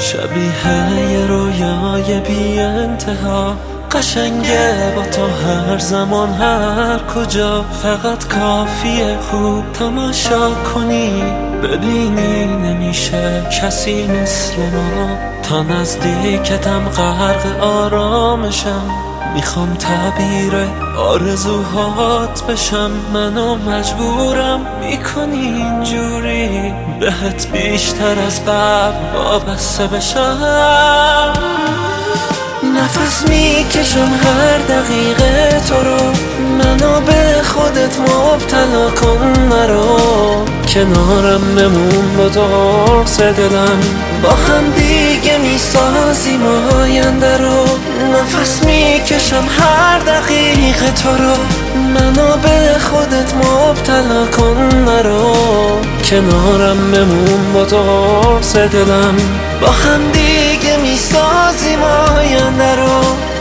شبیه یه رویای بی انتها، قشنگه با تو هر زمان هر کجا. فقط کافیه خوب تماشا کنی، ببینی نمیشه کسی مثل ما. تا نزدیکتم غرق آرامشم، میخوام تعبیر آرزوهات بشم. منو مجبورم میکنی اینجوری، بهت بیشتر از قبل وابسته بشم. نفس میکشم هر دقیقه تو رو، منو به خودت مبتلا کن نرو. کنارم بمون با تو قرص دلم، با هم دیگه میسازیم آینده رو. نفس میکشم هر دقیقه تو رو، منو به خودت مبتلا کن نرو. کنارم بمون با تو قرص دلم، با هم دیگه میسازیم آینده رو.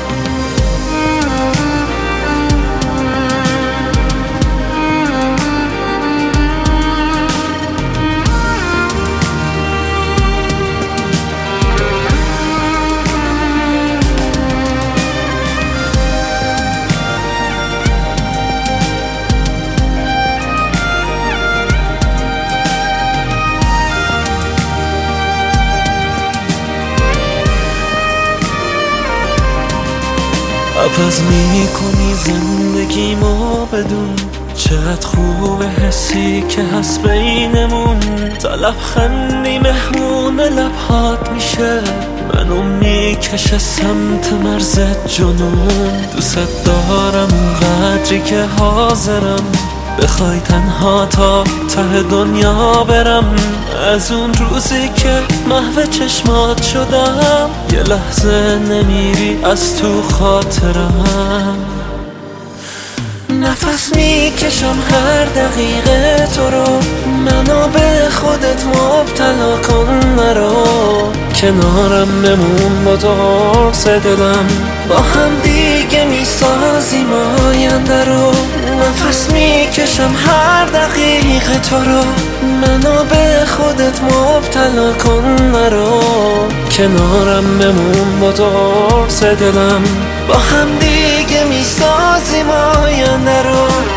عوض میکنی زندگیمو بدون، چقدر خوبه حسی که هست بینمون. تا لبخندی مهمون لبهات میشه، منو میکشه سمت مرز جنون. دوست دارم اونقدری که حاضرم بخوای تنها تا ته دنیا برم. از اون روزی که محو چشمات شدم، یه لحظه نمیری از تو خاطرم. نفس میکشم هر دقیقه تو رو، منو به خودت مبتلا کن نرو. کنارم بمون با تو قرص دلم، با هم دیگه میسازیم آینده رو. نفس میکشم هر دقیقه تو رو، منو به خودت مبتلا کن نرو. کنارم بمون با تو قرص دلم، با هم دیگه میسازیم آینده رو.